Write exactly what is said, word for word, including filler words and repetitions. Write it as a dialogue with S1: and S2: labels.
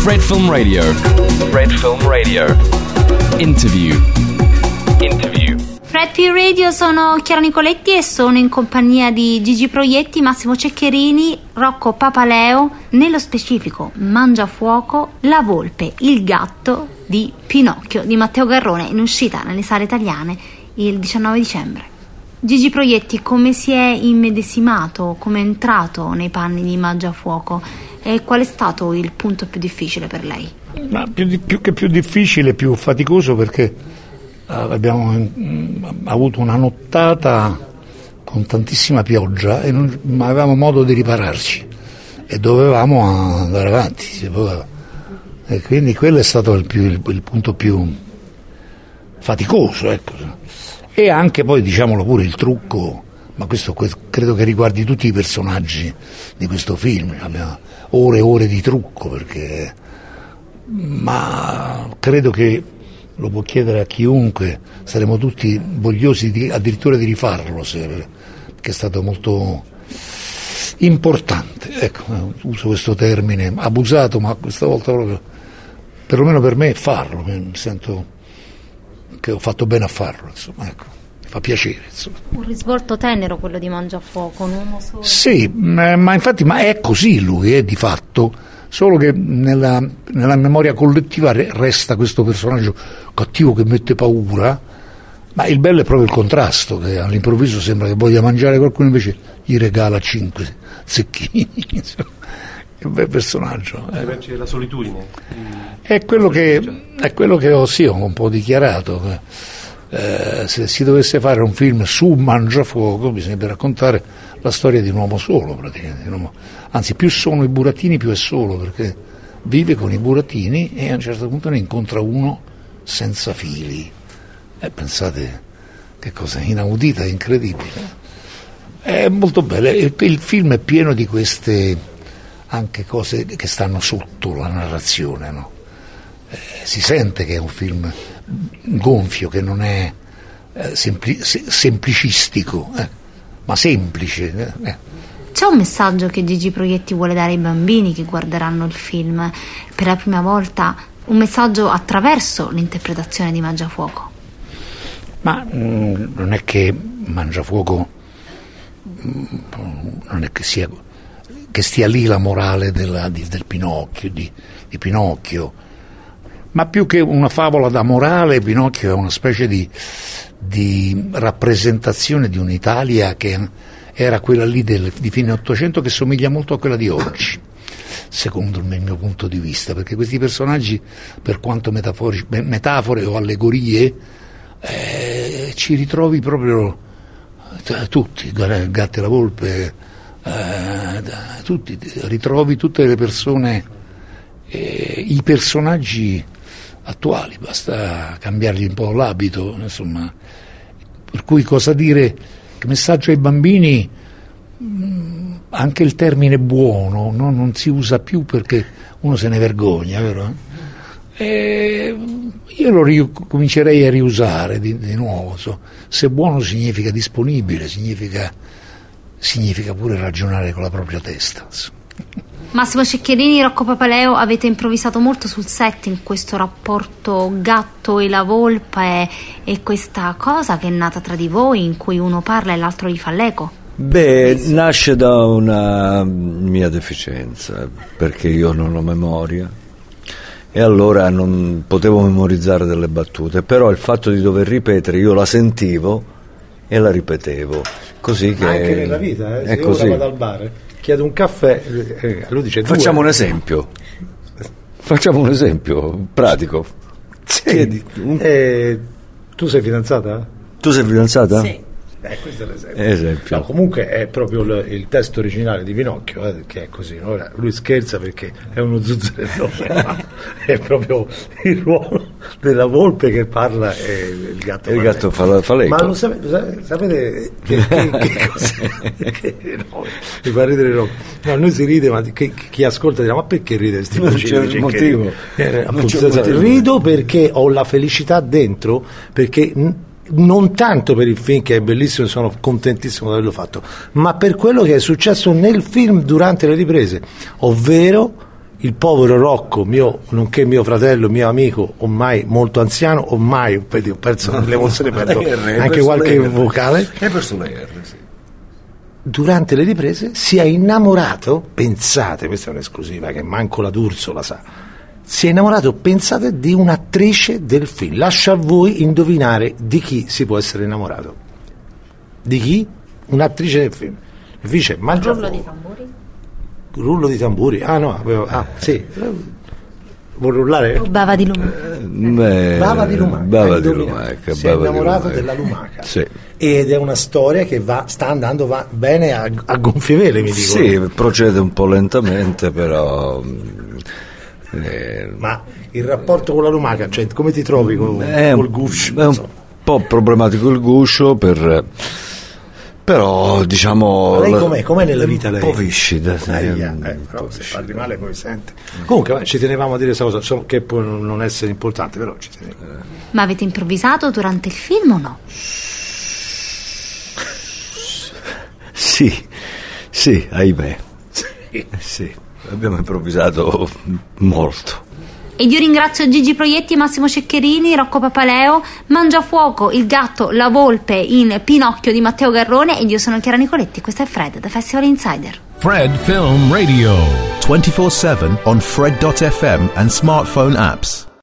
S1: Red Film Radio. Red Film Radio. Interview. Interview.
S2: Red Film Radio, sono Chiara Nicoletti e sono in compagnia di Gigi Proietti, Massimo Ceccherini, Rocco Papaleo, nello specifico Mangiafuoco, La Volpe, il gatto di Pinocchio di Matteo Garrone, in uscita nelle sale italiane il diciannove dicembre. Gigi Proietti, come si è immedesimato, come è entrato nei panni di Mangiafuoco e qual è stato il punto più difficile per lei?
S3: Ma più, di, più che più difficile, più faticoso, perché uh, abbiamo mh, avuto una nottata con tantissima pioggia e non avevamo modo di ripararci e dovevamo andare avanti, e quindi quello è stato il, più, il, il punto più faticoso, ecco. E anche poi, diciamolo pure, il trucco, ma questo credo che riguardi tutti i personaggi di questo film, abbiamo ore e ore di trucco, perché ma credo che lo può chiedere a chiunque, saremo tutti vogliosi di, addirittura di rifarlo, se, perché è stato molto importante, ecco, uso questo termine abusato, ma questa volta proprio, perlomeno per me, farlo, mi sento che ho fatto bene a farlo, insomma, ecco, mi fa piacere, insomma.
S2: Un risvolto tenero quello di Mangiafuoco, un uomo solo.
S3: Sì, ma infatti ma è così lui, è di fatto, solo che nella, nella memoria collettiva resta questo personaggio cattivo che mette paura, ma il bello è proprio il contrasto, che all'improvviso sembra che voglia mangiare qualcuno, invece gli regala cinque zecchini, insomma. È un bel personaggio.
S4: Eh. La solitudine.
S3: È quello che, è quello che ho, sì, ho un po' dichiarato. Eh, se si dovesse fare un film su Mangiafuoco bisognerebbe raccontare la storia di un uomo solo, praticamente. Un uomo, anzi, più sono i burattini più è solo, perché vive con i burattini e a un certo punto ne incontra uno senza fili. Eh, pensate che cosa inaudita, incredibile. È molto bello. Il, il film è pieno di queste anche cose che stanno sotto la narrazione, no? Eh, si sente che è un film gonfio, che non è eh, sempli- semplicistico, eh, ma semplice. Eh.
S2: C'è un messaggio che Gigi Proietti vuole dare ai bambini che guarderanno il film per la prima volta, un messaggio attraverso l'interpretazione di Mangiafuoco?
S3: Ma mh, non è che Mangiafuoco mh, non è che sia che stia lì la morale della, di, del Pinocchio, di, di Pinocchio, ma più che una favola da morale, Pinocchio è una specie di, di rappresentazione di un'Italia che era quella lì del, di fine Ottocento, che somiglia molto a quella di oggi, secondo il mio punto di vista, perché questi personaggi, per quanto metafori, metafore o allegorie, eh, ci ritrovi proprio tutti, Gatto e la Volpe, Uh, tutti, ritrovi tutte le persone, eh, i personaggi attuali, basta cambiargli un po' l'abito, insomma. Per cui cosa dire, che messaggio ai bambini? Mh, anche il termine buono, no? Non si usa più perché uno se ne vergogna, vero? E io lo ri- comincerei a riusare di, di nuovo, so. Se buono significa disponibile, significa significa pure ragionare con la propria testa.
S2: Massimo Ceccherini, Rocco Papaleo, avete improvvisato molto sul set in questo rapporto gatto e la volpe e, e questa cosa che è nata tra di voi, in cui uno parla e l'altro gli fa l'eco.
S5: Beh, nasce da una mia deficienza, perché io non ho memoria e allora non potevo memorizzare delle battute, però il fatto di dover ripetere, io la sentivo e la ripetevo, così che
S6: anche nella vita, eh? Se
S5: è
S6: io
S5: così.
S6: ora vado al bar, chiedo un caffè, eh, lui dice due.
S5: Facciamo un esempio. Facciamo un esempio pratico.
S6: Sì.
S5: Chiedi un...
S6: Eh, tu sei fidanzata?
S5: Tu sei fidanzata?
S6: Sì. Eh, questo è l'esempio.
S5: Esempio.
S6: No, comunque è proprio il, il testo originale di Pinocchio, eh, che è così. No? Ora, lui scherza perché è uno zuzzurellone, ma è proprio il ruolo della volpe che parla e il gatto,
S5: il gatto fa, fa l'eco.
S6: Ma lo sapete, sapete che, che, che cos'è? Che, no, mi fa ridere no. No, noi si ride, ma che, chi ascolta dirà: ma perché ride questi
S5: non c'è un motivo.
S6: Eh,
S5: non c'è
S6: appunto,
S5: motivo.
S6: Rido perché ho la felicità dentro, perché non tanto per il film che è bellissimo e sono contentissimo di averlo fatto, ma per quello che è successo nel film durante le riprese, ovvero il povero Rocco, mio, nonché mio fratello, mio amico, ormai molto anziano, ormai ho perso le emozioni, perdo anche qualche vocale.
S5: È perso la R, sì.
S6: Durante le riprese si è innamorato, pensate, questa è un'esclusiva che manco la D'Urso la sa, si è innamorato, pensate, di un'attrice del film. Lascio a voi indovinare di chi si può essere innamorato. Di chi? Un'attrice del film. Dice Mangiafuoco.
S2: Rullo di tamburi?
S6: Rullo di tamburi? Ah no, avevo, ah sì. Vuol rullare?
S2: O bava di lumaca?
S5: Beh,
S6: Bava di lumaca.
S5: Bava di lumaca.
S6: Si è
S5: bava
S6: innamorato
S5: di lumaca.
S6: della lumaca.
S5: Sì.
S6: Ed è una storia che va, sta andando va bene a, a gonfie vele, mi dicono.
S5: Sì, procede un po' lentamente, però... Eh,
S6: Ma il rapporto con la lumaca, cioè come ti trovi con,
S5: è
S6: col
S5: un,
S6: guscio?
S5: è un po' problematico il guscio, per, però diciamo...
S6: Ma lei com'è? Com'è nella vita lei?
S5: Un po' viscida. sì,
S6: Aia,
S5: un
S6: eh,
S5: po'
S6: però se
S5: viscida.
S6: parli male poi sente. Comunque va, ci tenevamo a dire questa cosa, so che può non essere importante, però ci tenevo.
S2: Ma avete improvvisato durante il film o no?
S5: Sì, sì, ahimè. Sì. sì, abbiamo improvvisato molto.
S2: Ed io ringrazio Gigi Proietti, Massimo Ceccherini, Rocco Papaleo, Mangiafuoco, il gatto, la volpe in Pinocchio di Matteo Garrone, ed io sono Chiara Nicoletti. Questo è Fred, da Festival Insider.
S4: Fred Film Radio, twenty-four seven on Fred dot f m and smartphone apps.